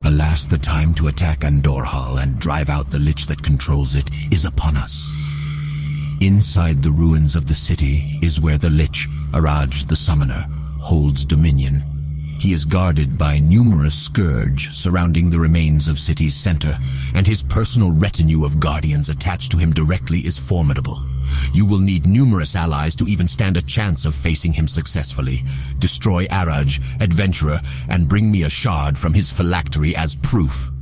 Alas, the time to attack Andorhal and drive out the lich that controls it is upon us. Inside the ruins of the city is where the lich, Araj the Summoner, holds dominion. He is guarded by numerous scourge surrounding the remains of city's center, and his personal retinue of guardians attached to him directly is formidable. You will need numerous allies to even stand a chance of facing him successfully. Destroy Araj, Adventurer, and bring me a shard from his phylactery as proof.